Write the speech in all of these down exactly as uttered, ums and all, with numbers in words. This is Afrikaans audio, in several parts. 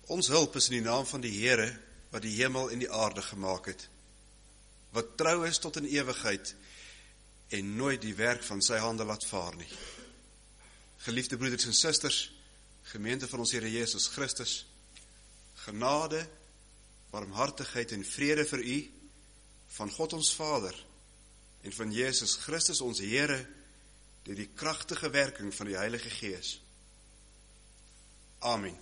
Ons hulp is in die naam van die Here, wat die hemel en die aarde gemaak het, wat trou is tot in ewigheid, en nooit die werk van sy hande laat vaar nie. Geliefde broeders en susters, gemeente van ons Here Jesus Christus, genade, barmhartigheid en vrede vir u, van God ons Vader, en van Jesus Christus ons Here, deur die kragtige werking van die Heilige Gees. Amen.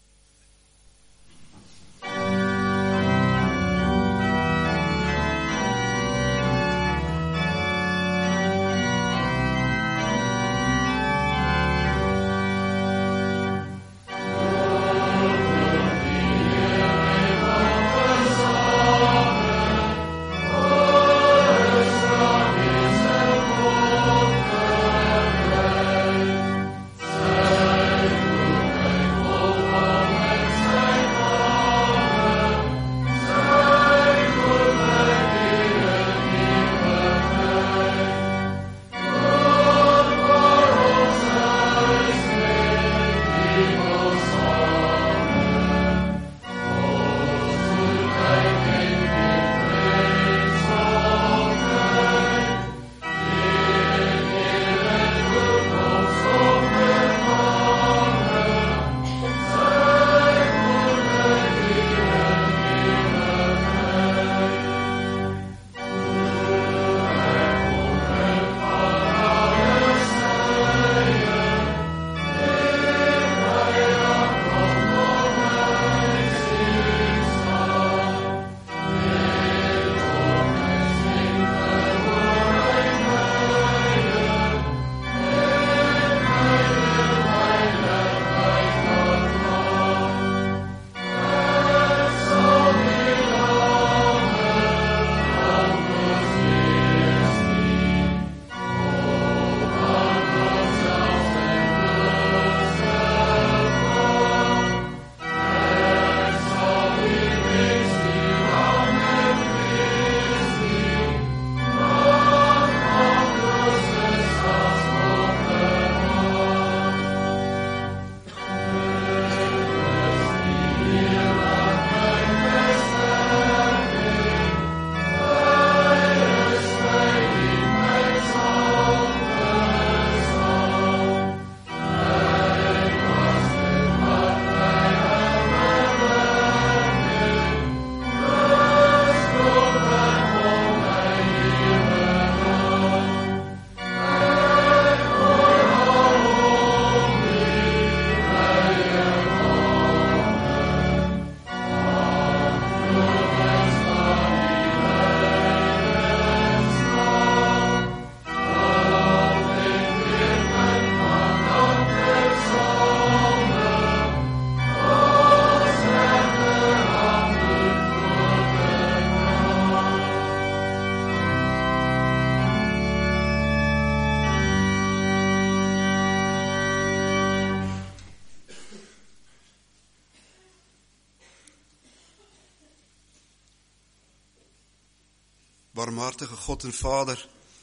Barmhartige God en Vader,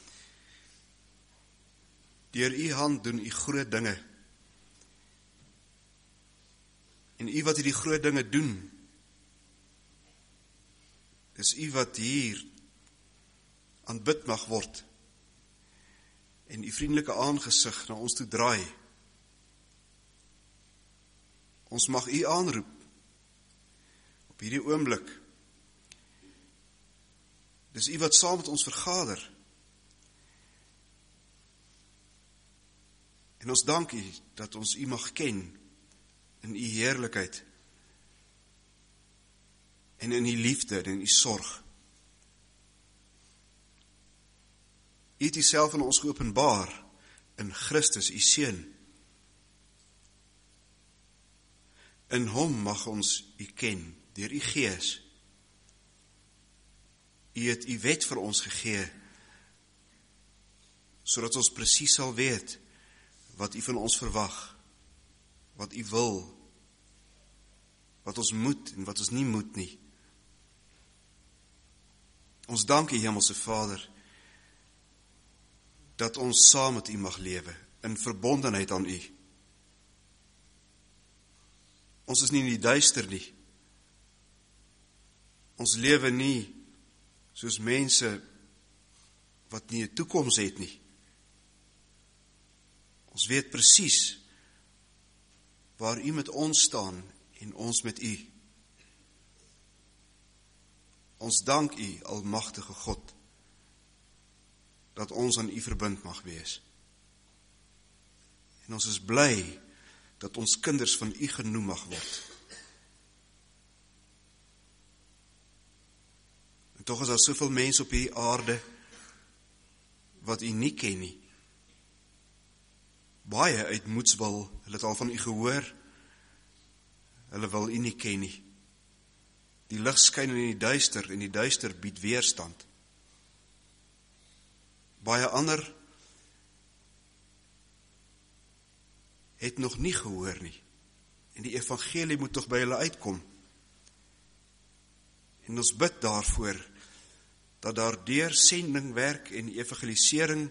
deur u hand doen u groot dinge. En u wat hierdie groot dinge doen, is u wat hier aanbid mag word en u vriendelike aangesig na ons toe draai. Ons mag u aanroep op hierdie oomblik. Dis u wat saam met ons vergader. En ons dank u dat ons u mag ken in u heerlikheid en in u liefde en in u sorg. U het uself aan ons geopenbaar in Christus, u Seun. In hom mag ons u ken deur u Gees. U het u wet vir ons gegee, sodat ons presies sal weet wat u van ons verwag, wat u wil, wat ons moet en wat ons nie moet nie. Ons dank u, Hemelse Vader, dat ons saam met u mag lewe, in verbondenheid aan u. Ons is nie in die duister nie. Ons lewe nie soos mense wat nie 'n toekoms het nie. Ons weet presies waar U met ons staan en ons met U. Ons dank U, almagtige God, dat ons aan U verbind mag wees. En ons is bly dat ons kinders van U genoem mag word. En tog is daar soveel mense op hierdie aarde wat U nie ken nie. Baie uit moedswil, hulle het al van U gehoor, hulle wil U nie ken nie. Die lig skyn in die duister en die duister bied weerstand. Baie ander het nog nie gehoor nie. En die evangelie moet tog by hulle uitkom. En ons bid daarvoor, dat daar deur sendingwerk en evangelisering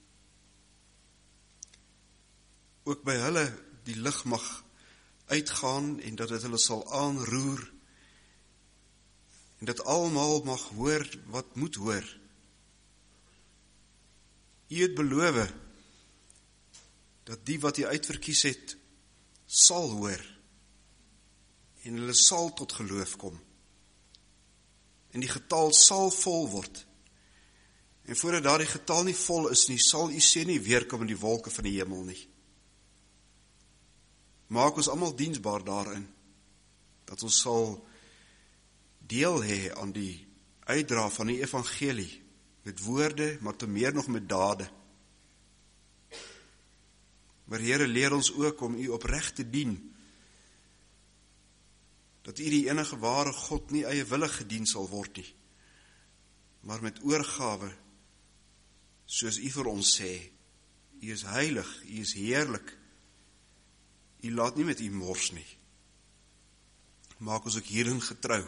ook by hulle die lig mag uitgaan en dat dit hulle sal aanroer en dat almal mag hoor wat moet hoor. U het beloof dat die wat U uitverkies het sal hoor en hulle sal tot geloof kom. En die getal sal vol word. En voordat daardie getal nie vol is nie, sal U seën nie weerkom in die wolke van die hemel nie. Maak ons almal diensbaar daarin, dat ons sal deel hê aan die uitdra van die evangelie, met woorde, maar te meer nog met dade. Maar Here, leer ons ook om U opreg te dien, dat U die enige ware God nie eiewillig gedien sal word nie, maar met oorgawe, soos U vir ons sê, U is heilig, U is heerlik, U laat nie met U mors nie. Maak ons ook hierin getrou.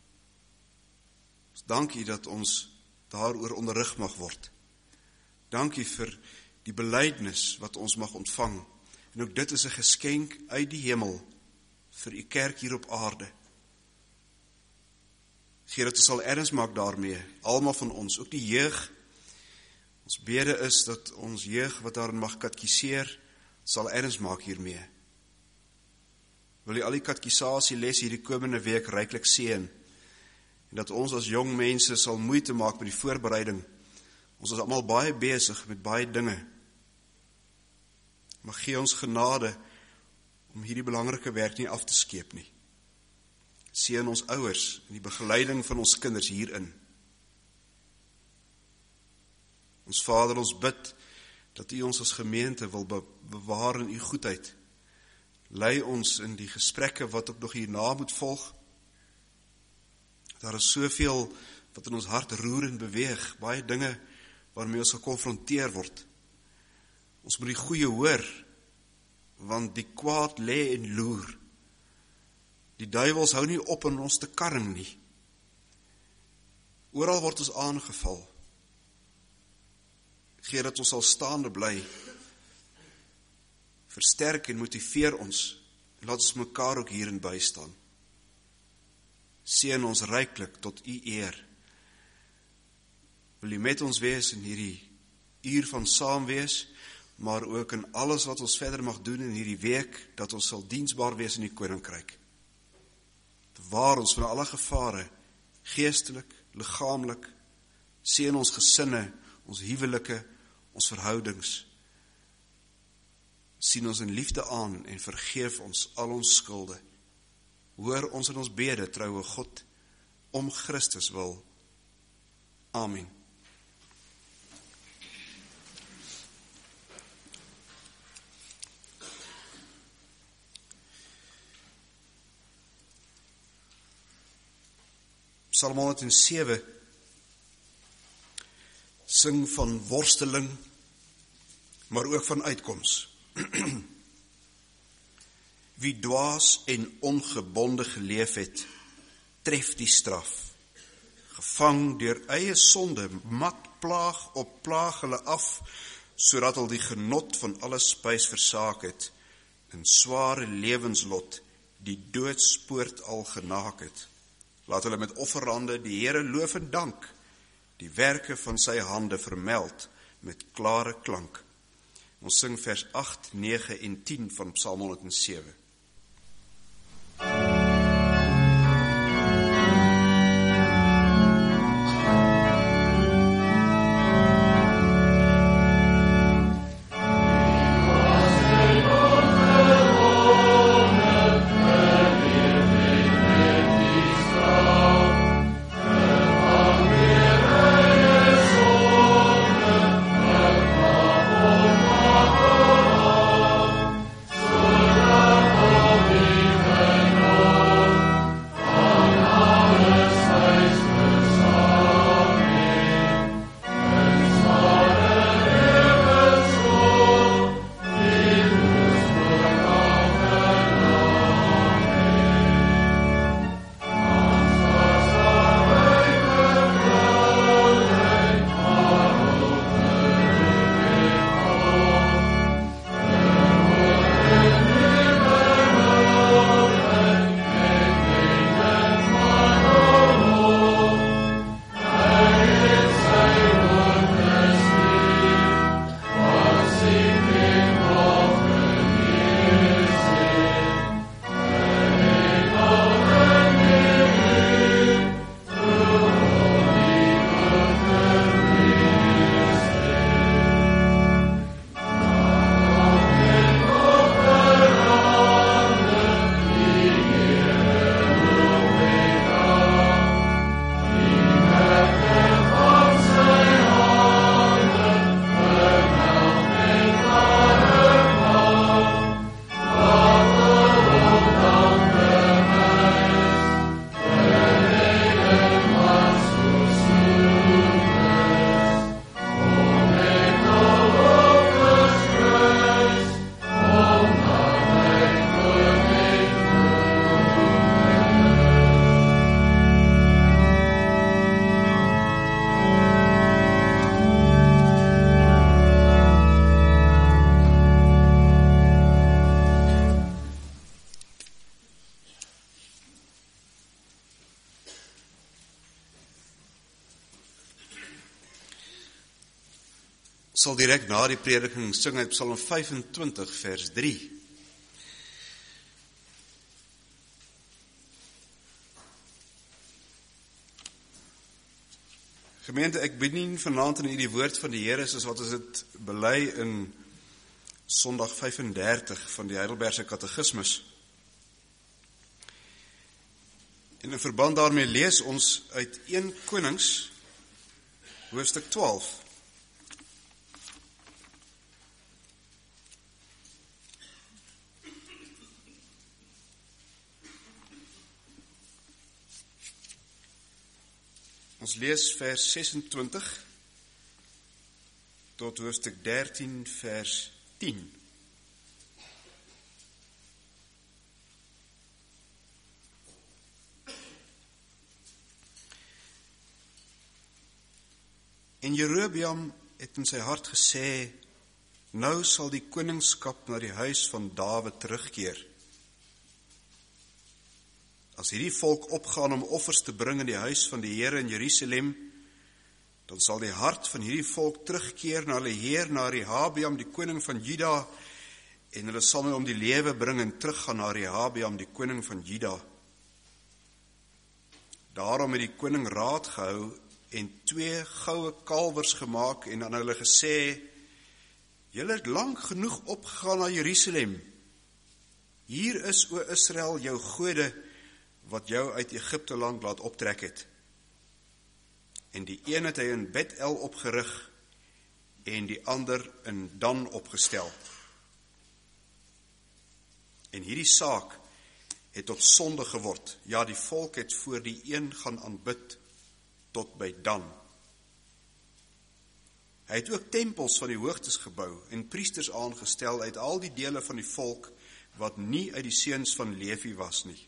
Dank U dat ons daaroor onderrig mag word. Dank U vir die belydenis wat ons mag ontvang. En ook dit is 'n geskenk uit die hemel vir U kerk hier op aarde. Gee dat ons sal erns maak daarmee, almal van ons, ook die jeug. Ons bede is dat ons jeug wat daarin mag katkiseer, sal erns maak hiermee. Wil U al die katkisasie les hierdie komende week ryklik seën, en dat ons as jong mense sal moeite maak met die voorbereiding. Ons is almal baie besig met baie dinge. Maar gee ons genade om hierdie belangrike werk nie af te skeep nie. Seën ons ouers in die begeleiding van ons kinders hierin. Ons Vader, ons bid dat U ons as gemeente wil bewaar in U goedheid. Lei ons in die gesprekke wat ook nog hierna moet volg. Daar is soveel wat in ons hart roer en beweeg, baie dinge waarmee ons gekonfronteer word. Ons moet die goeie hoor, want die kwaad lê en loer. Die duiwels hou nie op in ons te karring nie. Oral word ons aangeval. Gee dat ons sal staande bly. Versterk en motiveer ons, en laat ons mekaar ook hierin bystaan. Seën ons ryklik tot U eer. Wil U met ons wees in hierdie uur van saam wees, maar ook in alles wat ons verder mag doen in hierdie week, dat ons sal diensbaar wees in die koninkryk. Bewaar ons van alle gevare, geestelik, liggaamlik, seën ons gesinne, ons huwelike, ons verhoudings. Sien ons in liefde aan en vergeef ons al ons skulde. Hoor ons in ons bede, troue God, om Christus wil. Amen. Psalm honderd sewe sing van worsteling, maar ook van uitkoms. Wie dwaas en ongebonde geleef het, tref die straf. Gevang deur eie sonde, mat plaag op plaag hulle af, sodat al die genot van alle spys versaak het, in sware lewenslot die doodspoort al genaak het. Laat hulle met offerande die Here loof en dank, die werke van sy hande vermeld met klare klank. Ons sing vers agt, nege en tien van Psalm honderd sewe. Sal direk na die prediking sing uit Psalm vyfentwintig vers drie. Gemeente, ek bedien vanaand in die woord van die Here soos wat ons dit bely in Sondag vyfendertig van die Heidelbergse Katekismus. En in verband daarmee lees ons uit Eerste Konings hoofstuk twaalf. Ons lees vers sesentwintig tot hoofstuk dertien vers tien. En Jerobeam het in sy hart gesê, nou sal die koningskap na die huis van Dawid terugkeer. As hierdie volk opgaan om offers te bring in die huis van die Here in Jerusalem, dan sal die hart van hierdie volk terugkeer na hulle heer, na Rehabeam, die koning van Juda, en hulle sal my om die lewe bring en teruggaan na Rehabeam, die koning van Juda. Daarom het die koning raad gehou en twee goue kalwers gemaak en aan hulle gesê, julle het lang genoeg opgegaan na Jerusalem. Hier is, o Israel, jou gode, wat jou uit Egipte land laat optrek het. En die een het hy in Bet-El opgerig, en die ander in Dan opgestel. En hierdie saak het tot sonde geword. Ja, die volk het voor die een gaan aanbid, tot by Dan. Hy het ook tempels van die hoogtes gebou, en priesters aangestel uit al die dele van die volk, wat nie uit die seuns van Levi was nie.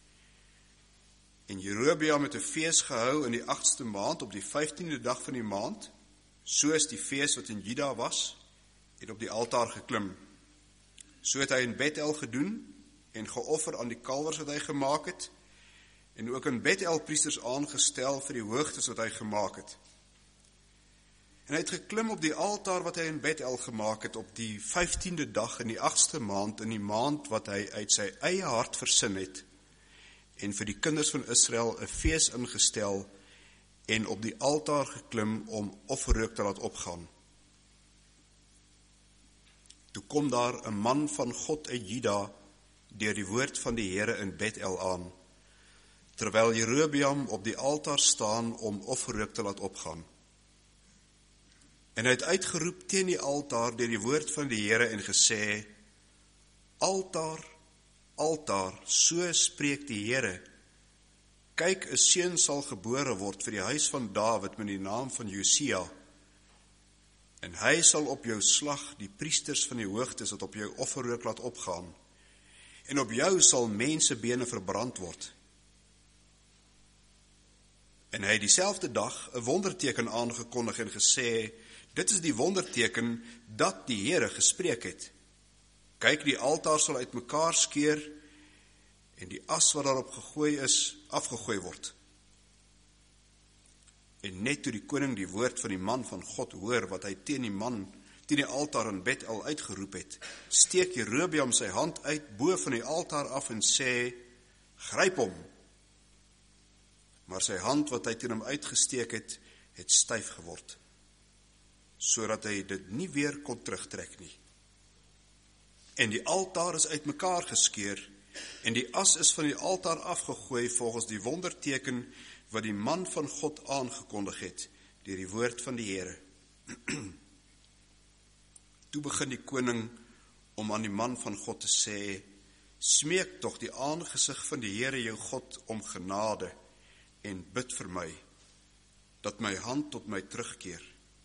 En Jerobeam het 'n fees gehou in die agste maand, op die vyftiende dag van die maand, soos die fees wat in Juda was, en op die altaar geklim. So het hy in Bet-El gedoen, en geoffer aan die kalwers wat hy gemaak het, en ook in Bethel priesters aangestel vir die hoogtes wat hy gemaak het. En hy het geklim op die altaar wat hy in Bethel gemaak het, op die vyftiende dag in die agste maand, in die maand wat hy uit sy eie hart versin het, en vir die kinders van Israel 'n fees ingestel, en op die altaar geklim om offerrook te laat opgaan. Toe kom daar 'n man van God uit Juda, deur die woord van die Here in Bethel aan, terwyl Jerobeam op die altaar staan om offerrook te laat opgaan. En hy het uitgeroep teen die altaar deur die woord van die Here en gesê, Altaar, altaar, so spreek die Here, kyk, 'n seun sal gebore word vir die huis van Dawid met die naam van Josia, en hy sal op jou slag die priesters van die hoogtes wat op jou offerrook laat opgaan, en op jou sal mensebene verbrand word. En hy het dieselfde dag 'n wonderteken aangekondig en gesê, dit is die wonderteken dat die Here gespreek het. Kyk, die altaar sal uitmekaar skeur en die as wat daarop gegooi is, afgegooi word. En net toe die koning die woord van die man van God hoor, wat hy teen die man, teen die altaar in Bethel uitgeroep het, steek Jerobeam sy hand uit bo van die altaar af en sê, gryp hom. Maar sy hand wat hy teen hom uitgesteek het, het styf geword, sodat hy dit nie weer kon terugtrek nie. En die altaar is uitmekaar geskeur, en die as is van die altaar afgegooi volgens die wonderteken wat die man van God aangekondig het, deur die woord van die Here. Toe begin die koning om aan die man van God te sê, smeek tog die aangesig van die Here jou God om genade, en bid vir my, dat my hand tot my terugkeer.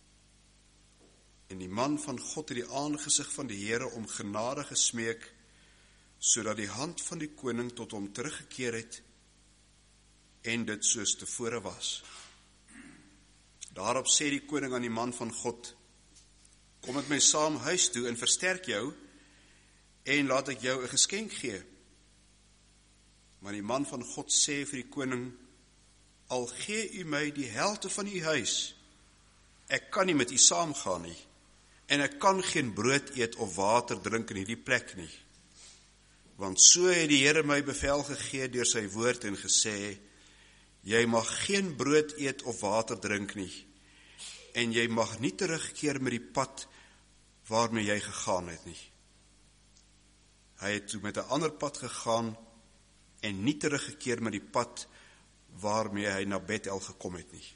En die man van God het die aangesig van die Here om genade gesmeek, sodat die hand van die koning tot hom teruggekeer het, en dit soos tevore was. Daarop sê die koning aan die man van God, kom met my saam huis toe en versterk jou, en laat ek jou 'n geskenk gee. Maar die man van God sê vir die koning, al gee u my die helfte van u huis, ek kan nie met u saamgaan nie, en ek kan geen brood eet of water drink in hierdie plek nie. Want so het die Here my bevel gegee deur sy woord en gesê, jy mag geen brood eet of water drink nie, en jy mag nie terugkeer met die pad waarmee jy gegaan het nie. Hy het toe met 'n ander pad gegaan en nie teruggekeer met die pad waarmee hy na Bethel gekom het nie.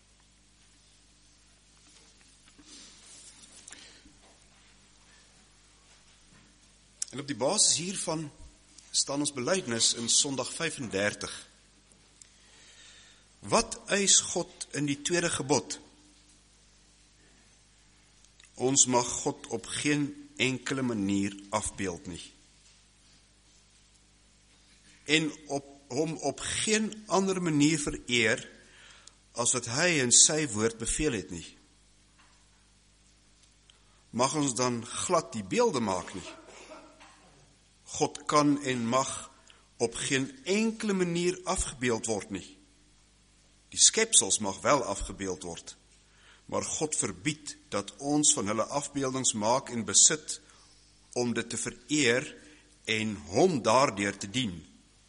En op die basis hiervan staan ons belydenis in Sondag vyf en dertig. Wat eis God in die tweede gebod? Ons mag God op geen enkele manier afbeeld nie. En op hom op geen ander manier vereer as wat hy in sy woord beveel het nie. Mag ons dan glad die beelde maak nie? God kan en mag op geen enkele manier afgebeeld word nie. Die skepsels mag wel afgebeeld word, maar God verbied dat ons van hulle afbeeldings maak en besit om dit te vereer en hom daardeur te dien.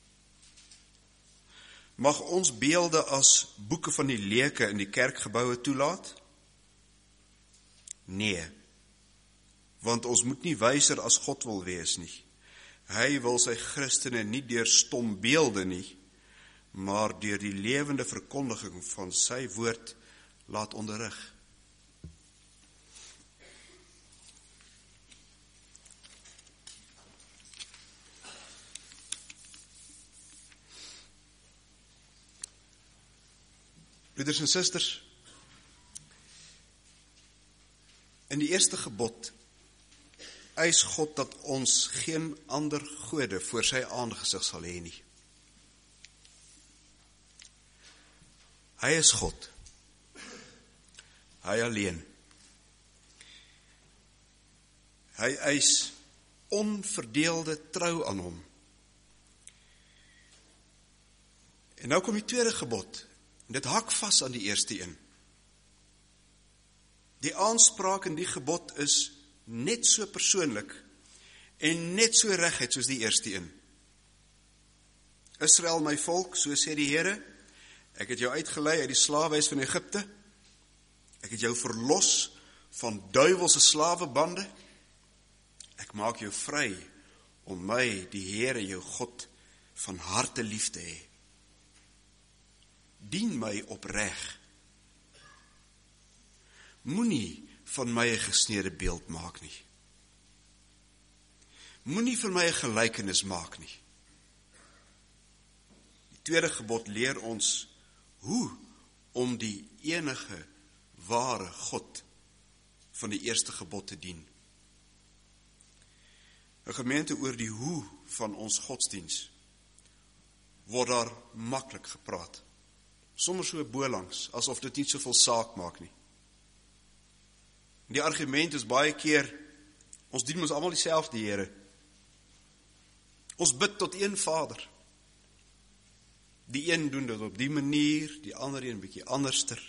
Mag ons beelde as boeke van die leuke in die kerkgeboue toelaat? Nee, want ons moet nie wyser as God wil wees nie. Hy wil sy Christene nie deur stom beelde nie, maar deur die lewende verkondiging van sy woord laat onderrig. Broeders en susters, in die eerste gebod eis God dat ons geen ander gode voor sy aangesig sal hê nie. Hy is God. Hy alleen. Hy eis onverdeelde trou aan hom En nou kom die tweede gebod, en dit hak vas aan die eerste een. Die aanspraak in die gebod is net so persoonlik en net so reguit soos die eerste een. Israel, my volk, so sê die Here, ek het jou uitgelei uit die slawehuis van Egipte, ek het jou verlos van duiwelse slawebande, ek maak jou vry om my, die Here, jou God, van harte lief te hê. Dien my opreg. Moenie van my 'n gesnede beeld maak nie. Moenie vir my 'n gelykenis maak nie. Die tweede gebod leer ons hoe om die enige ware God van die eerste gebod te dien. 'n Gemeente, oor die hoe van ons godsdiens word daar maklik gepraat. Soms so bolangs, asof dit nie soveel saak maak nie. Die argument is baie keer, ons dien ons almal dieselfde Here. Ons bid tot een Vader. Die een doen dit op die manier, die ander een bietjie anderster.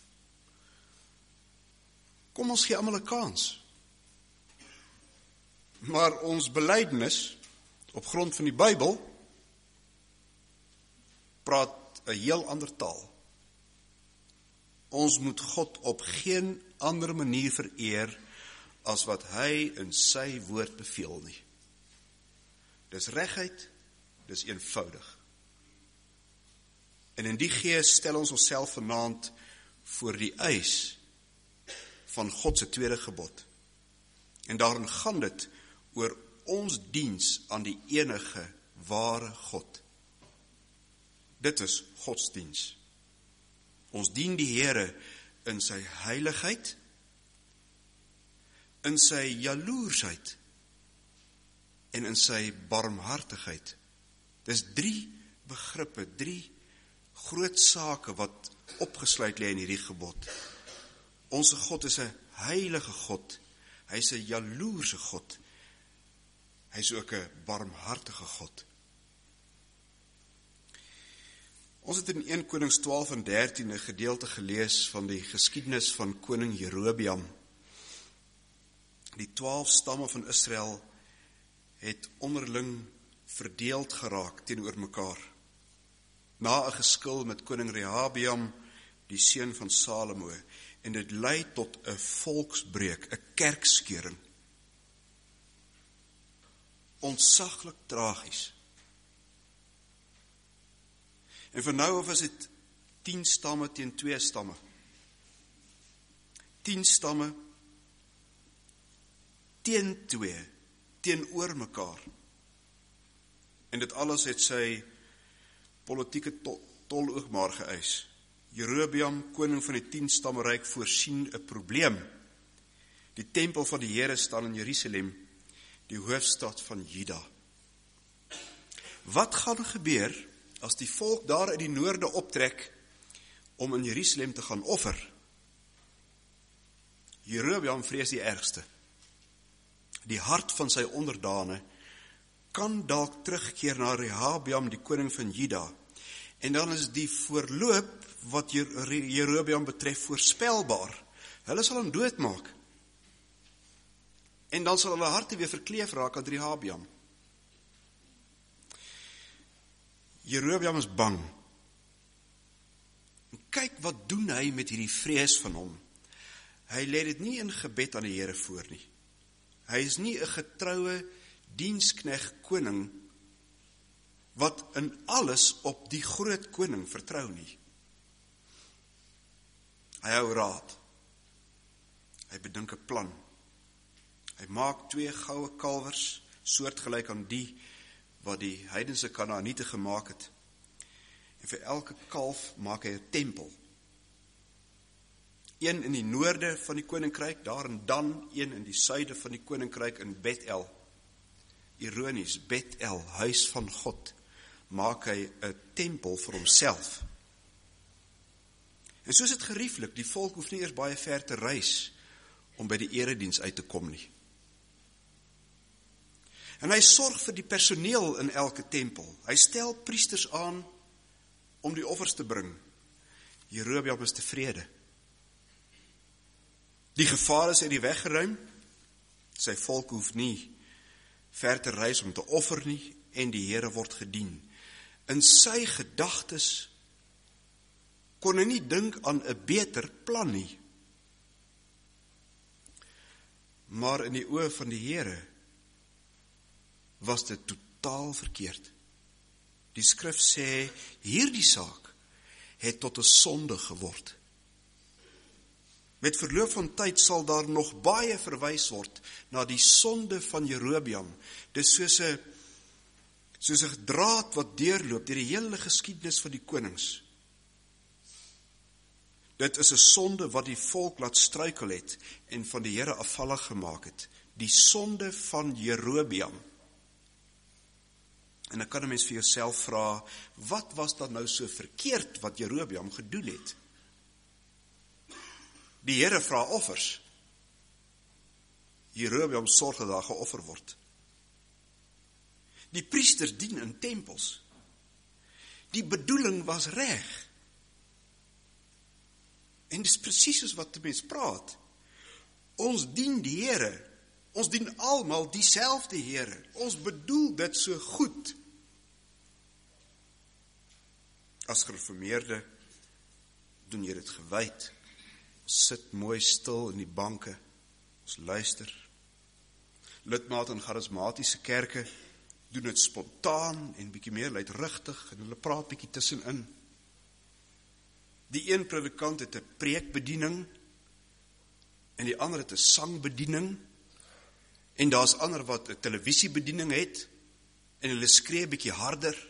Kom, ons gee almal 'n kans. Maar ons belydenis, op grond van die Bybel, praat 'n heel ander taal. Ons moet God op geen ander manier vereer as wat hy in sy woord beveel nie. Dis reguit, dis eenvoudig. En in die gees stel ons onsself vanaand voor die eis van God se tweede gebod. En daarin gaan dit oor ons diens aan die enige ware God. Dit is godsdiens. Ons dien die Here in sy heiligheid, in sy jaloersheid en in sy barmhartigheid. Dis drie begrippe, drie groot sake wat opgesluit lê in hierdie gebod. Ons God is 'n heilige God. Hy is 'n jaloerse God. Hy is ook 'n barmhartige God. Ons het in eerste Konings twaalf en dertien 'n gedeelte gelees van die geskiedenis van koning Jerobeam. Die twaalf stamme van Israel het onderling verdeeld geraak teenoor mekaar. Na 'n geskil met koning Rehabeam, die seun van Salomo, en dit lei tot 'n volksbreuk, 'n kerkskeuring. Ontsaglik tragies. En vir nou af is dit tien stamme teen twee stamme. Tien stamme teen twee, teenoor mekaar. En dit alles het sy politieke tol, tol ook maar geëis. Jerobeam, koning van die tien stammeryk, voorsien 'n probleem. Die tempel van die Here staan in Jerusalem, die hoofstad van Juda. Wat gaan gebeur as die volk daar uit die noorde optrek om in Jerusalem te gaan offer? Jerobeam vrees die ergste. Die hart van sy onderdane kan dalk terugkeer na Rehabeam, die koning van Juda. En dan is die voorloop wat Jerobeam betref voorspelbaar. Hulle sal hom doodmaak. En dan sal hulle harte weer verkleef raak aan Rehabeam. Jerobeam is bang. En kyk wat doen hy met hierdie vrees van hom. Hy lê dit nie in gebed aan die Here voor nie. Hy is nie 'n getroue dienskneg koning wat in alles op die groot koning vertrou nie. Hy hou raad. Hy bedink 'n plan. Hy maak twee goue kalwers, soortgelyk aan die wat die heidense Kanaaniete gemaak het. En vir elke kalf maak hy 'n tempel. Een in die noorde van die koninkryk, daar en dan een in die suide van die koninkryk in Bethel. Ironies, Bethel, huis van God, maak hy 'n tempel vir homself. En soos dit gerieflik, die volk hoef nie eers baie ver te reis om by die erediens uit te kom nie. En hy sorg vir die personeel in elke tempel. Hy stel priesters aan om die offers te bring. Jerobeam is tevrede. Die gevaar is uit die weg geruim. Sy volk hoef nie ver te reis om te offer nie, en die Here word gedien. In sy gedagtes kon hy nie dink aan 'n beter plan nie. Maar in die oë van die Here was dit totaal verkeerd. Die skrif sê, hierdie saak het tot 'n sonde geword. Met verloop van tyd sal daar nog baie verwys word na die sonde van Jerobeam. Dis soos 'n soos 'n draad wat deurloop deur die hele geskiedenis van die konings. Dit is 'n sonde wat die volk laat struikel het en van die Here afvallig gemaak het. Die sonde van Jerobeam. En dan kan 'n mens vir jouself vra, wat was dan nou so verkeerd wat Jerobeam gedoen het? Die Here vra offers. Jerobeam sorg dat daar geoffer word. Die priesters dien in tempels. Die bedoeling was reg. En dis presies soos wat die mens praat. Ons dien die Here. Ons dien almal dieselfde Here. Ons bedoel dit so goed. As gereformeerde doen jy dit gewyd. Ons sit mooi stil in die banke. Ons luister. Lidmate in charismatiese kerke doen dit spontaan en bietjie meer luidrigtig en hulle praat bietjie tussenin. Die een predikant het 'n preekbediening en die ander het 'n sangbediening en daar's ander wat 'n televisiebediening het en hulle skree bietjie harder.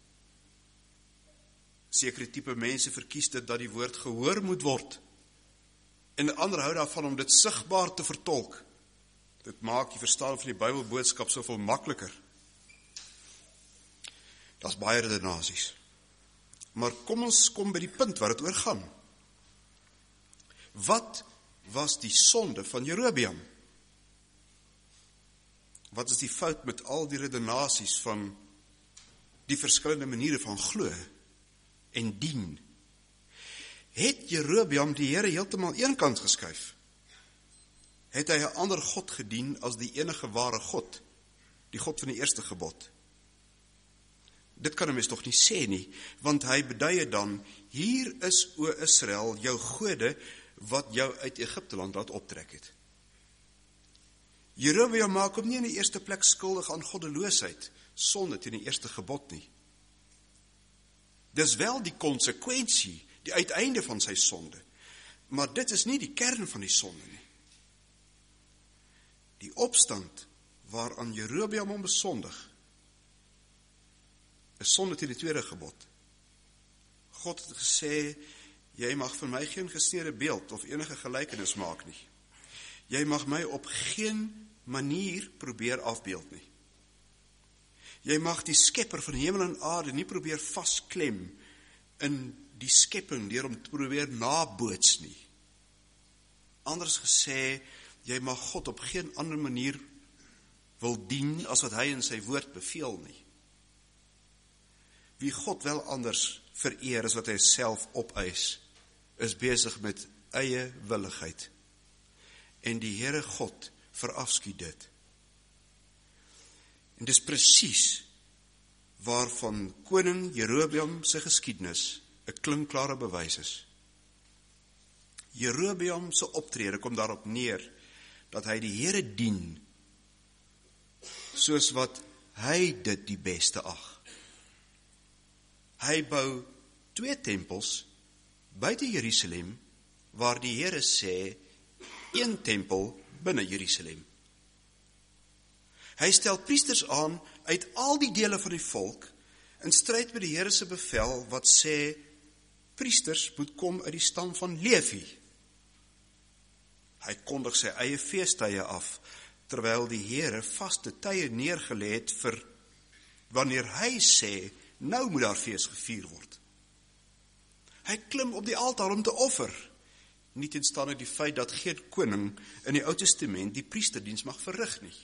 Sekere tipe mense verkies dit dat die woord gehoor moet word. En ander hou daarvan om dit sigbaar te vertolk. Dit maak die verstaan van die Bybelboodskap soveel makliker. Daar's baie redenasies. Maar kom ons kom by die punt waar dit oor gaan. Wat was die sonde van Jerobeam? Wat is die fout met al die redenasies van die verskillende maniere van glo en dien? Het Jerobeam die Here heeltemal eenkant geskuif? Het hy 'n ander God gedien as die enige ware God, die God van die eerste gebod? Dit kan 'n mens tog nie sê nie, want hy beduie dan, hier is o Israel, jou gode, wat jou uit Egipte land laat optrek het. Jerobeam maak hom nie in die eerste plek skuldig aan goddeloosheid, sonde teen die eerste gebod nie. Dis wel die konsekwensie, die uiteinde van sy sonde, maar dit is nie die kern van die sonde nie. Die opstand waaraan Jerobeam hom besondig, is sonde teen die tweede gebod. God het gesê, jy mag vir my geen gesneede beeld of enige gelykenis maak nie. Jy mag my op geen manier probeer afbeeld nie. Jy mag die skepper van hemel en aarde nie probeer vasklem in die skepping deur om te probeer naboots nie. Anders gesê, jy mag God op geen ander manier wil dien as wat hy in sy woord beveel nie. Wie God wel anders vereer as wat hy self opeis, is besig met eie willigheid. En die Here God verafskiet dit. En dis presies waarvan koning Jerobeam se geskiedenis 'n klinkklare bewys is. Jerobeam se optrede kom daarop neer dat hy die Here dien soos wat hy dit die beste ag. Hy bou twee tempels buite Jerusalem waar die Here sê een tempel binne Jerusalem. Hy stel priesters aan uit al die dele van die volk in stryd met die Here se bevel wat sê priesters moet kom uit die stam van Levi. Hy kondig sy eie feestydde af terwyl die Here vaste tye neergelê het vir wanneer hy sê nou moet daar fees gevier word. Hy klim op die altaar om te offer, nie teenstaande die feit dat geen koning in die Ou Testament die priesterdiens mag verrig nie.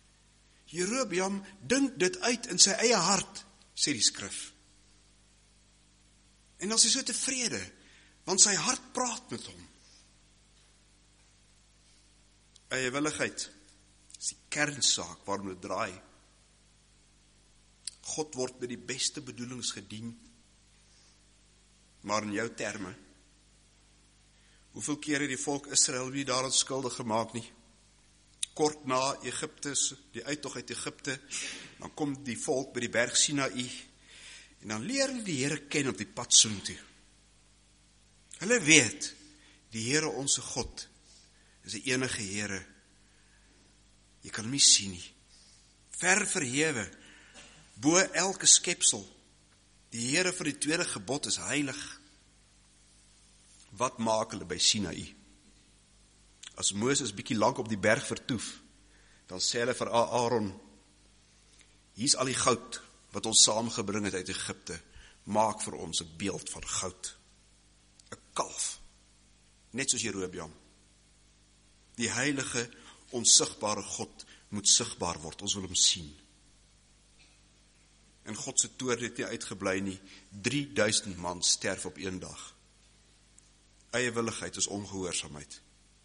Jerobeam dink dit uit in sy eie hart, sê die skrif. En dan is hy so tevrede, want sy hart praat met hom. Eiewilligheid is die kernsaak waarom dit draai. God word met die beste bedoelings gedien, maar in jou terme, hoeveel keer het die volk Israel nie daaraan skuldig gemaak nie? Kort na Egipte, die uittog uit Egipte, dan kom die volk by die berg Sinaï, en dan leer hulle die Here ken op die pad soontoe. Hulle weet, die Here onse God is die enige Here. Jy kan hom nie sien nie. Ver verhewe, bo elke skepsel. Die Here van die tweede gebod is heilig. Wat maak hulle by Sinaï? As Moses bietjie lank op die berg vertoef, dan sê hulle vir Aaron, hier's al die goud wat ons saamgebring het uit Egipte, maak vir ons 'n beeld van goud. 'n Kalf, net soos Jerobeam. Die heilige, onsigbare God moet sigbaar word, ons wil hom sien. En God se toorn het nie uitgebly nie, drie duisend man sterf op een dag. Eiewilligheid is ongehoorsaamheid.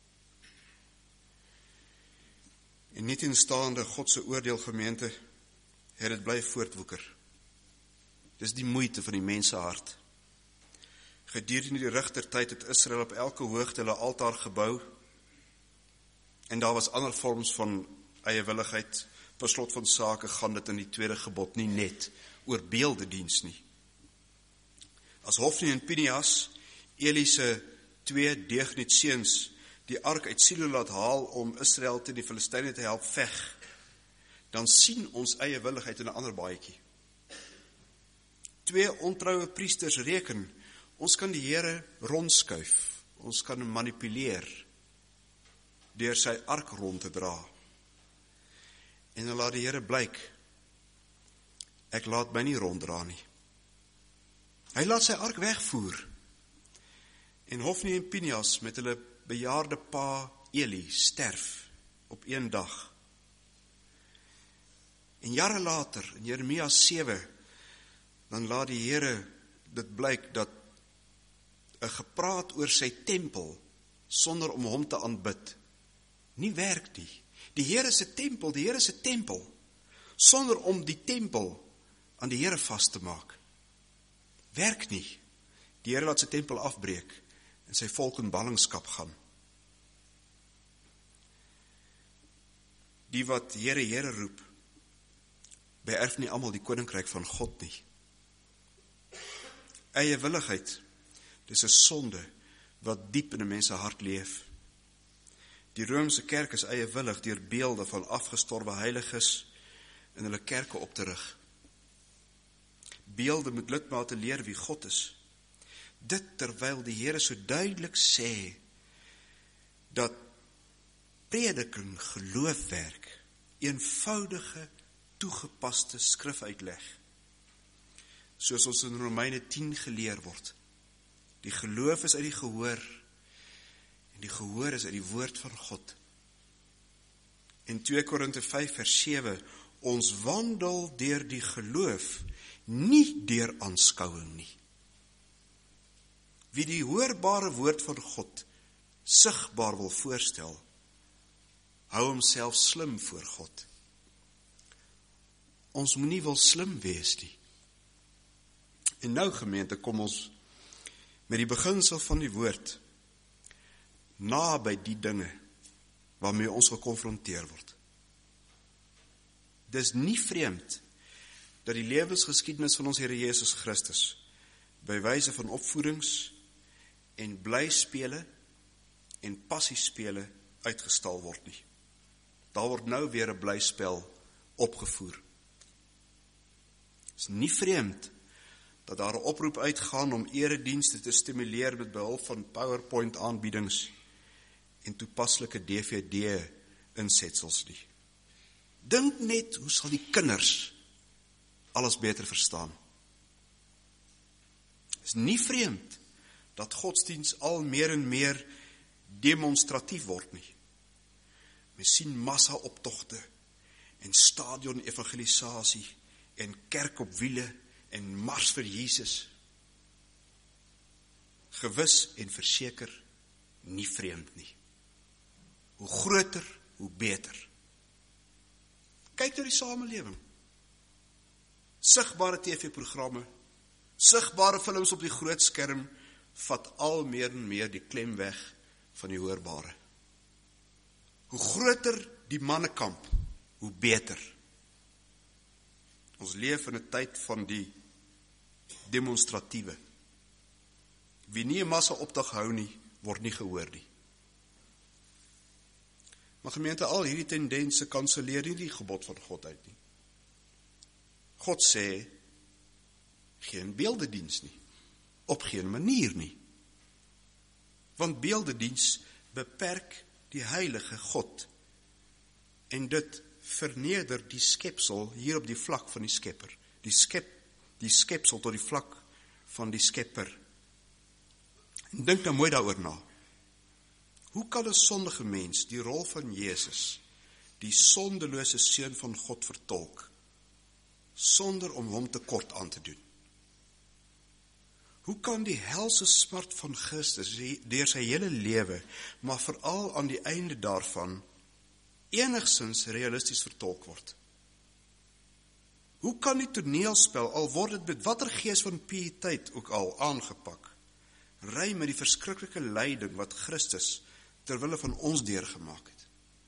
En nie teenstaande God se oordeel gemeente, het dit bly voortwoeker. Dis die moeite van die mense hart. Gedurende die rigtertyd het Israel op elke hoogte hulle altaar gebou, en daar was ander vorms van eiewilligheid. Per slot van sake gaan dit in die tweede gebod nie net oor beeldediens nie. As Hofni en Pinias, Eli se twee deugnietseuns, die ark uit Silo laat haal om Israel teen die Filistyne te help veg, dan sien ons eiewilligheid in 'n ander baadjie. Twee ontroue priesters reken, ons kan die Here rondskuif, ons kan hom manipuleer, deur sy ark rond te dra. En dan laat die Here blyk, ek laat my nie ronddra nie. Hy laat sy ark wegvoer. En Hofni en Pinias met hulle bejaarde pa Eli sterf op een dag. En jare later, in Jeremia sewe, dan laat die Here dit blyk dat 'n gepraat oor sy tempel, sonder om hom te aanbid, nie werk nie. Die Here se tempel, die Here se tempel, sonder om die tempel aan die Here vas te maak, werk nie. Die Here laat sy tempel afbreek, en sy volk in ballingskap gaan. Die wat Here, Here roep, beerf nie almal die koninkryk van God nie. Eiewilligheid, dis 'n sonde wat diep in 'n mens se hart leef. Die Romeinse kerk is eiewillig deur beelde van afgestorwe heiliges in hulle kerke op te rig. Beelde met lidmate leer wie God is. Dit terwyl die Here so duidelik sê dat prediking geloofwerk, eenvoudige, toegepaste skrifuitleg, soos ons in Romeine tien geleer word. Die geloof is uit die gehoor, en die gehoor is uit die woord van God. In twee Korinte vyf vers sewe, ons wandel deur die geloof, nie deur aanskouing nie. Wie die hoorbare woord van God sigbaar wil voorstel, hou homself slim voor God. Ons moet nie wil slim wees nie. En nou gemeente, kom ons met die beginsel van die woord na by die dinge waarmee ons gekonfronteer word. Dis nie vreemd dat die lewensgeskiedenis van ons Here Jesus Christus by wyse van opvoedings en blyspele en passiespele uitgestal word nie. Daar word nou weer 'n blyspel opgevoer. Is nie vreemd dat daar 'n oproep uitgaan om eredienste te stimuleer met behulp van PowerPoint aanbiedings en toepaslike D V D insetsels nie. Dink net, hoe sal die kinders alles beter verstaan? Is nie vreemd dat godsdiens al meer en meer demonstratief word nie. Mens sien massa-optogte en stadion-evangelisasie en kerk op wiele en mars vir Jesus. gewis en verseker nie vreemd nie. Hoe groter, hoe beter. Kyk na die samelewing. Sigbare T V-programme, sigbare films op die groot skerm, vat al meer en meer die klem weg van die hoorbare. Hoe groter die mannekamp, hoe beter. Ons leef in 'n tyd van die demonstratiewe. Wie nie 'n massa optog hou nie, word nie gehoor nie. Maar gemeente, al hierdie tendense kanselleer nie die gebod van God uit nie. God sê, geen beeldediens nie, op geen manier nie. Want beeldediens beperk die heilige God, en dit verneder die skepsel hier op die vlak van die skepper, die, skep, die skepsel tot die vlak van die skepper. En dink nou mooi daaroor na. Hoe kan 'n sondige mens die rol van Jezus, die sondelose seun van God, vertolk, sonder om hom tekort aan te doen? Hoe kan die helse smart van Christus deur sy hele lewe, maar veral aan die einde daarvan, enigsins realisties vertolk word? Hoe kan die toneelspel, al word dit met watter gees van piëteit ook al aangepak, ry met die verskriklike lyding wat Christus terwille van ons deurgemaak het?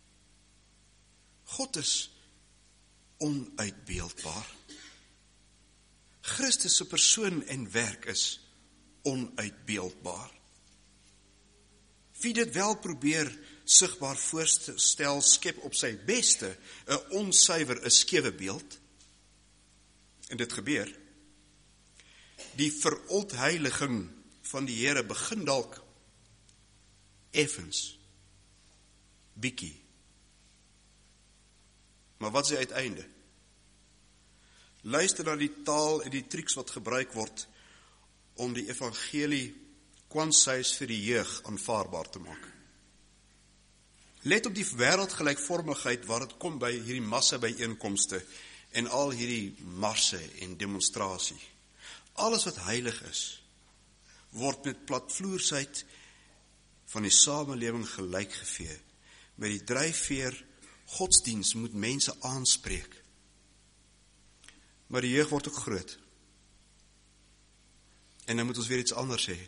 God is onuitbeeldbaar. Christus se persoon en werk is onuitbeeldbaar. Wie dit wel probeer sigbaar voorstel, skep op sy beste 'n onsuiwer, 'n skewe beeld. En dit gebeur. Die verontheiliging van die Here begin dalk effens, bietjie. Maar wat is die uiteinde? Luister na die taal en die triks wat gebruik word om die evangelie kwansuis vir die jeug aanvaarbaar te maak. Let op die wêreldgelykvormigheid waar dit kom by hierdie massa byeenkomste en al hierdie marse en demonstrasie. Alles wat heilig is, word met platvloersheid van die samelewing gelyk gevee, met die dryfveer godsdiens moet mense aanspreek. Maar die jeug word ook groot. En dan moet ons weer iets anders sê.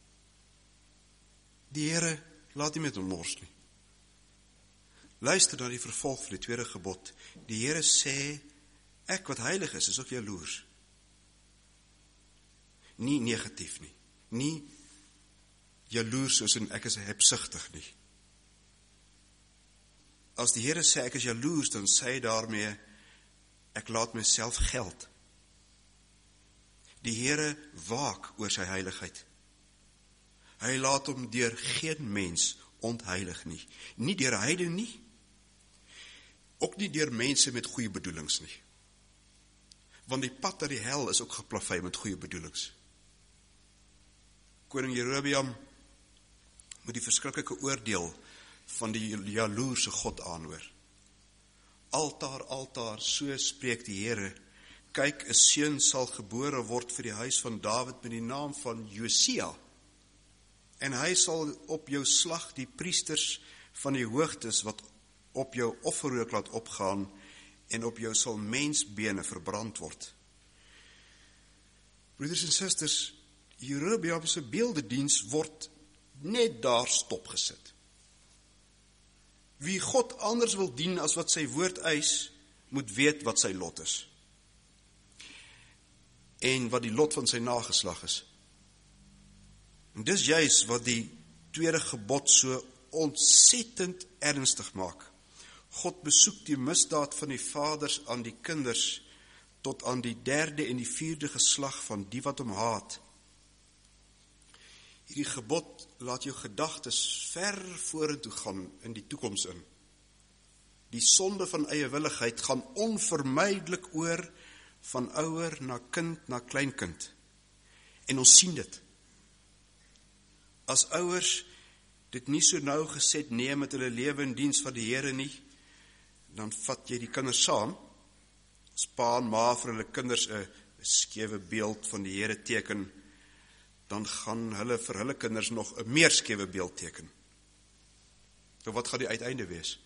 Die Here laat nie met hom mors nie. Luister na die vervolg van die tweede gebod. Die Here sê, ek wat heilig is, is ook jaloers. Nie negatief nie. Nie jaloers soos in ek is hebsugtig nie. As die Here sê ek is jaloers, dan sê hy daarmee, ek laat myself geld. Die Here waak oor sy heiligheid. Hy laat hom deur geen mens ontheilig nie. Nie deur heidene nie, ook nie deur mense met goeie bedoelings nie. Want die pad na die hel is ook geplavei met goeie bedoelings. Koning Jerobeam moet die verskriklike oordeel van die jaloerse God aanhoor. Altaar, altaar, so spreek die Here, kyk, 'n seun sal gebore word vir die huis van Dawid met die naam van Josia, en hy sal op jou slag die priesters van die hoogtes wat op jou offerrook laat opgaan, en op jou sal mensbene verbrand word. Broeders en susters, Jerobeam se beeldediens word net daar stopgesit. Wie God anders wil dien as wat sy woord eis, moet weet wat sy lot is. En wat die lot van sy nageslag is. En dis juis wat die tweede gebod so ontsettend ernstig maak. God besoek die misdaad van die vaders aan die kinders, tot aan die derde en die vierde geslag van die wat hom haat. Hierdie gebod laat jou gedagtes ver vorentoe gaan in die toekoms in. Die sonde van eiewilligheid gaan onvermydelik oor van ouer na kind na kleinkind. En ons sien dit. As ouers dit nie so nou geset neem met hulle lewe in diens van die Here nie, dan vat jy die kinders saam, as pa en ma vir hulle kinders 'n skewe beeld van die Here teken, dan gaan hulle vir hulle kinders nog 'n meer skewe beeld teken. So wat gaan die uiteinde wees?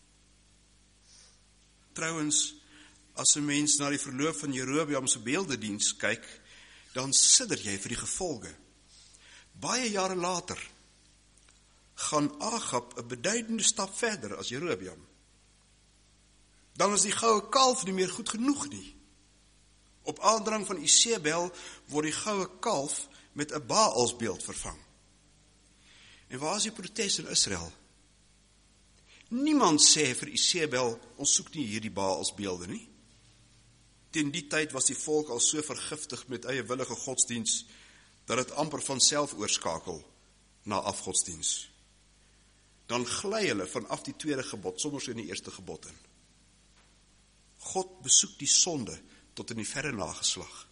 Trouwens, as 'n mens na die verloop van Jerobeam se beeldediens kyk, dan sidder jy vir die gevolge. Baie jare later gaan Agab 'n beduidende stap verder as Jerobeam. Dan is die goue kalf nie meer goed genoeg nie. Op aandrang van Isebel word die goue kalf met 'n Baalsbeeld vervang. En waar is die protes in Israel? Niemand sê vir Isebel, ons soek nie hierdie Baalsbeelde nie. Teen die tyd was die volk al so vergiftig met eie willige godsdiens, dat het amper van self oorskakel na afgodsdiens. Dan gly hulle vanaf die tweede gebod, soms in die eerste gebod in. God besoek die sonde tot in die verre nageslag.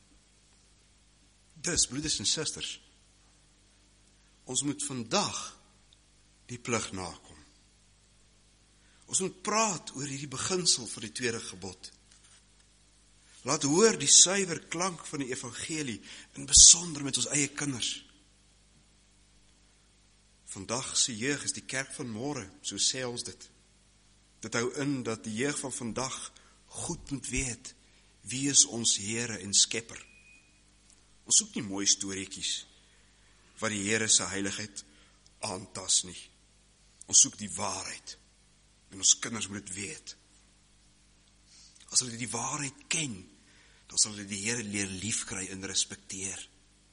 Dus, broeders en susters, ons moet vandag die plig nakom. Ons moet praat oor hierdie beginsel van die tweede gebod. Laat hoor die suiwer klank van die evangelie, in besonder met ons eie kinders. Vandag se jeug is die kerk van môre, so sê ons dit. Dit hou in dat die jeug van vandag goed moet weet, wie is ons Here en Skepper. Ons soek nie mooi storieetjies, wat die Here se heiligheid aantas nie. Ons soek die waarheid, en ons kinders moet dit weet. As hulle die waarheid ken, dan sal hulle die Here leer liefkry en respekteer.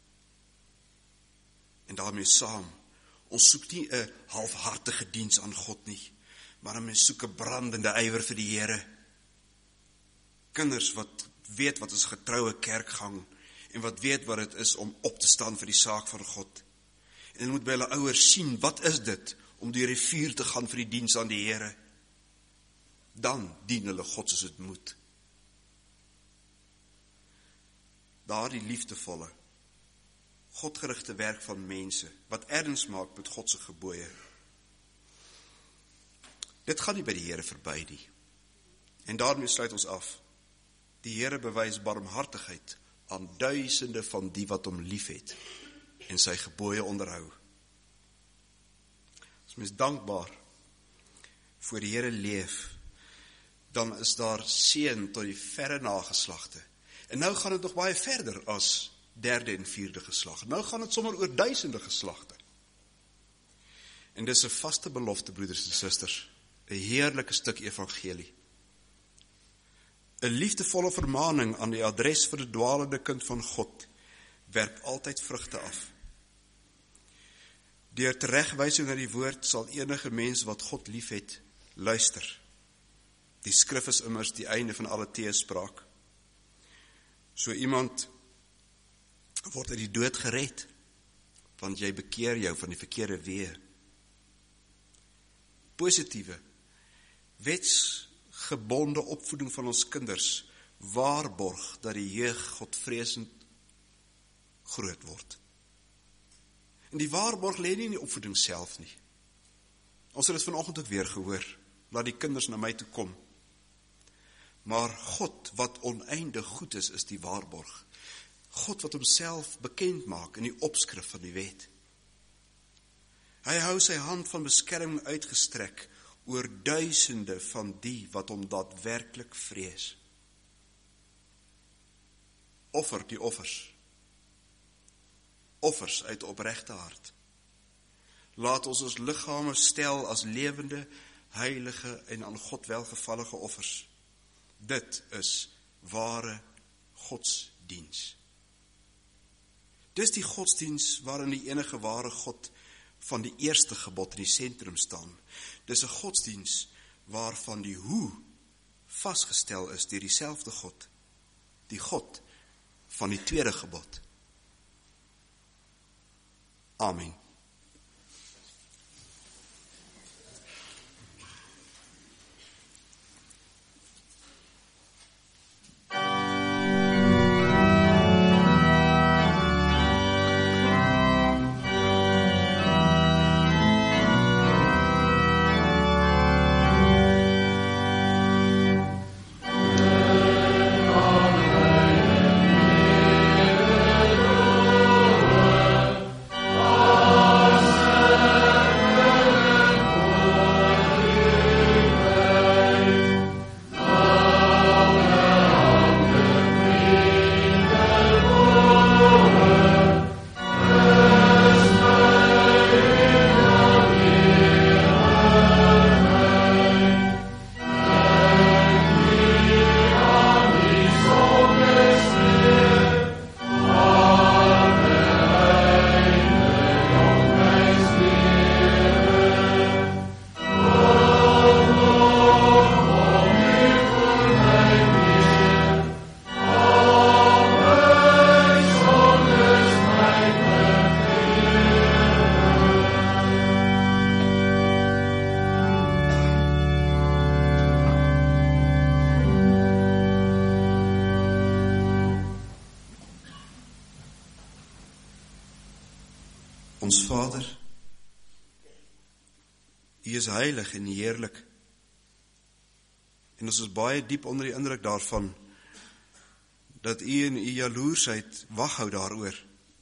En daarmee saam, ons soek nie 'n halfhartige diens aan God nie, maar ons soek 'n brandende ywer vir die Here. Kinders wat weet wat is getroue kerkgang, en wat weet wat het is om op te staan vir die saak van God. En hulle moet by hulle ouers sien, wat is dit, om deur die vuur te gaan vir die diens aan die Here. Dan dien hulle God soos het moet. Daardie liefdevolle, Godgerigte werk van mense, wat erns maak met God se gebooie. Dit gaan nie by die Here verby nie. En daarmee sluit ons af. Die Here bewys barmhartigheid aan duisende van die wat hom liefhet en sy gebooie onderhou. As mens dankbaar voor die Here leef, dan is daar seën tot die verre nageslagte. En nou gaan dit nog baie verder as derde en vierde geslag. Nou gaan dit sommer oor duisende geslagte. En dis 'n vaste belofte, broeders en susters, 'n heerlike stuk evangelie. 'n liefdevolle vermaning aan die adres vir die dwalende kind van God werp altyd vrugte af. Deur teregwysing na die woord sal enige mens wat God liefhet, luister. Die skrif is immers die einde van alle teespraak. So iemand word uit die dood gered, want jy bekeer jou van die verkeerde weë. Positiewe, wetsgebonde opvoeding van ons kinders waarborg dat die jeug godvreesend groot word. En die waarborg lê nie in die opvoeding self nie. Ons het dit vanoggend ook weer gehoor, laat die kinders na my toe kom. Maar God wat oneindig goed is, is die waarborg. God wat homself bekend maak in die opskrif van die wet. Hy hou sy hand van beskerming uitgestrek oor duisende van die wat hom daadwerklik vrees. Offer die offers. Offers uit opregte hart. Laat ons ons liggame stel as lewende, heilige en aan God welgevallige offers. Dit is ware godsdiens. Dis die godsdiens waarin die enige ware God van die eerste gebod in die sentrum staan. Dis 'n godsdiens waarvan die hoe vasgestel is deur dieselfde God, die God van die tweede gebod. Amen. Lord. Ons Vader, U is heilig en heerlik. En ons is baie diep onder die indruk daarvan, dat U in U jaloersheid wag hou daaroor.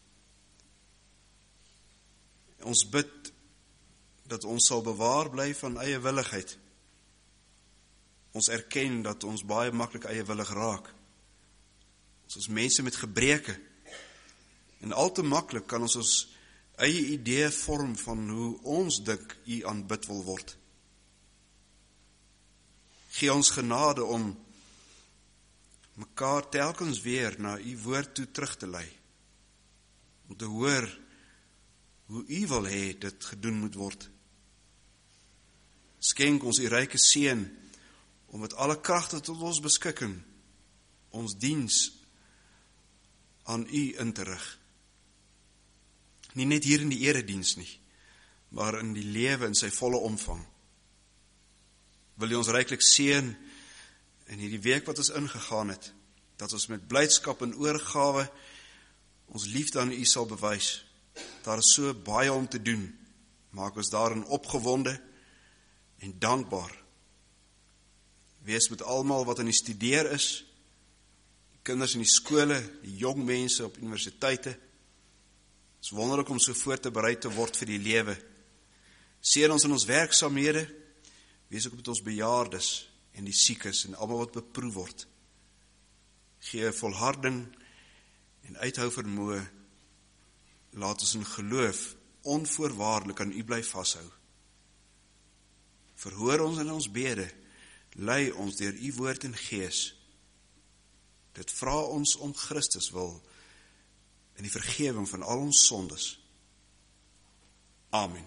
Ons bid dat ons sal bewaar bly van eie willigheid. Ons erken dat ons baie maklik eie willig raak. Ons is mense met gebreke. En al te maklik kan ons ons eie idee vorm van hoe ons dink U aanbid wil word. Gee ons genade om mekaar telkens weer na U woord toe terug te lei. Om te hoor hoe U wil hê dit gedoen moet word. Skenk ons U ryke seën om met alle kragte tot ons beskikking ons diens aan U in te rig. Nie net hier in die erediens nie, maar in die lewe in sy volle omvang. Wil U ons ryklik seën in hierdie week wat ons ingegaan het, dat ons met blydskap en oorgawe ons liefde aan U sal bewys. Daar is so baie om te doen, maak ons daarin opgewonde en dankbaar. Wees met almal wat in die studeer is, die kinders in die skole, die jong mense op universiteite. Het is wonderlik om so voor te berei te word vir die lewe. Seën ons in ons werksaamhede, wees ook met ons bejaardes en die siekes en almal wat beproef word. Gee volharding en uithou vermoë. Laat ons in geloof onvoorwaardelik aan U bly vashou. Verhoor ons in ons bede, lei ons deur U woord en gees. Dit vra ons om Christus wil en die vergewing van al ons sondes. Amen.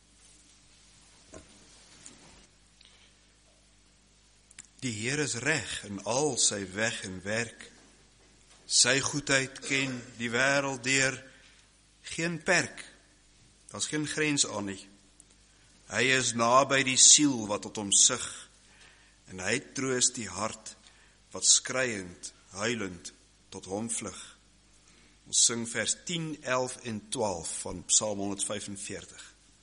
Die Here is reg in al sy weg en werk. Sy goedheid ken die wêreld deur geen perk. Daar's geen grens aan nie. Hy is naby die siel wat tot hom sug, en hy troos die hart wat skreiend, huilend tot hom vlug. Ons sing vers tien, elf en twaalf van Psalm honderdvyfenveertig.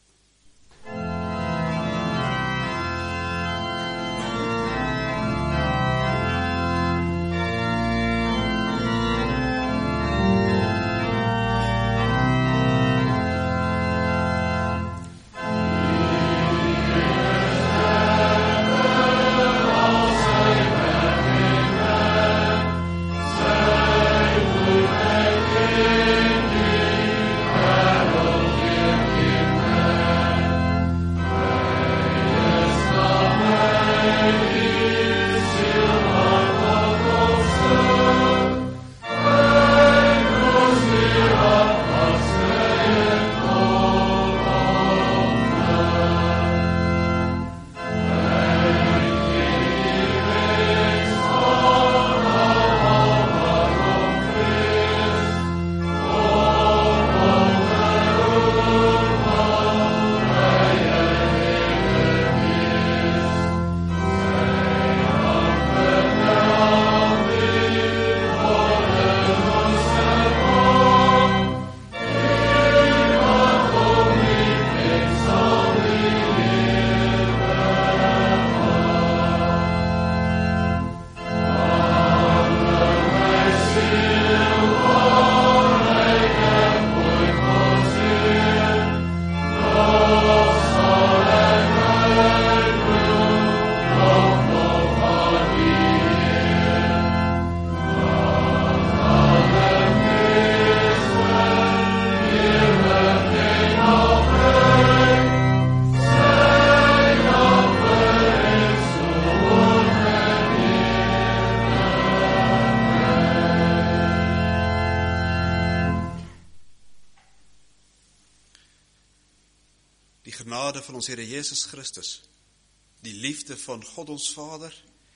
genade van ons Here Jesus Christus, die liefde van God ons Vader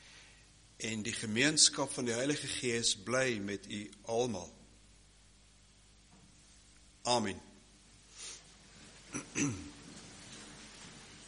en die gemeenskap van die Heilige Gees bly met u almal. Amen.